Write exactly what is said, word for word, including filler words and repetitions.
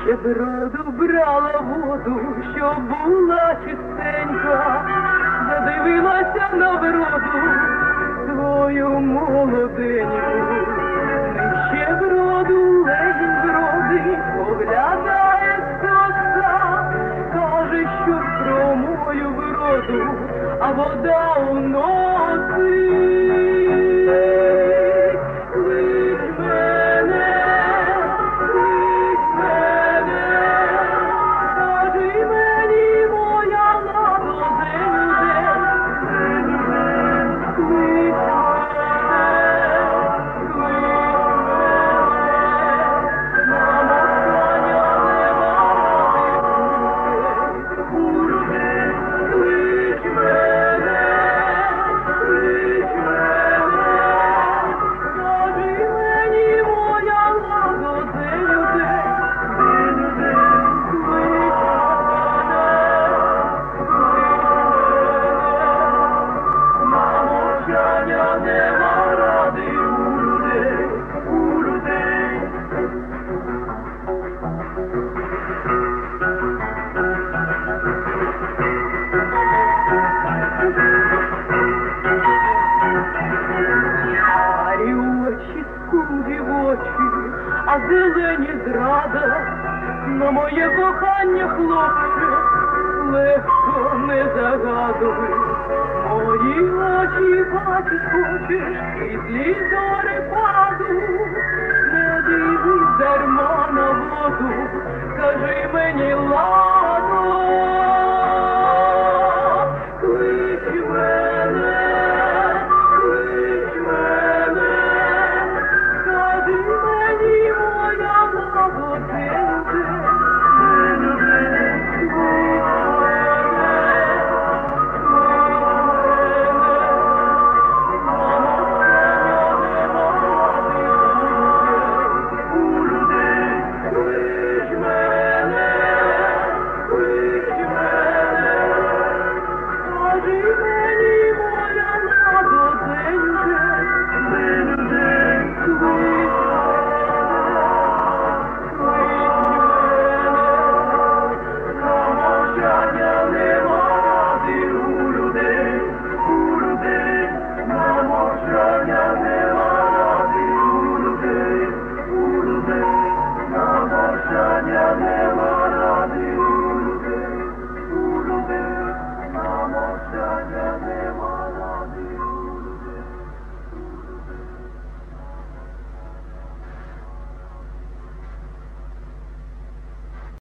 ще броду брала воду, щоб була чистенька, задивилася на вроду свою молоденьку. Нижче броду легінь бродить, поглядає скоса, каже, що про мою вроду, а вода у носи. А зелені зрада на моє кохання, хлопче, легко не загадуй. Мої очі бачить хочеш, і злі зорепаду, не дивись дарма на воду.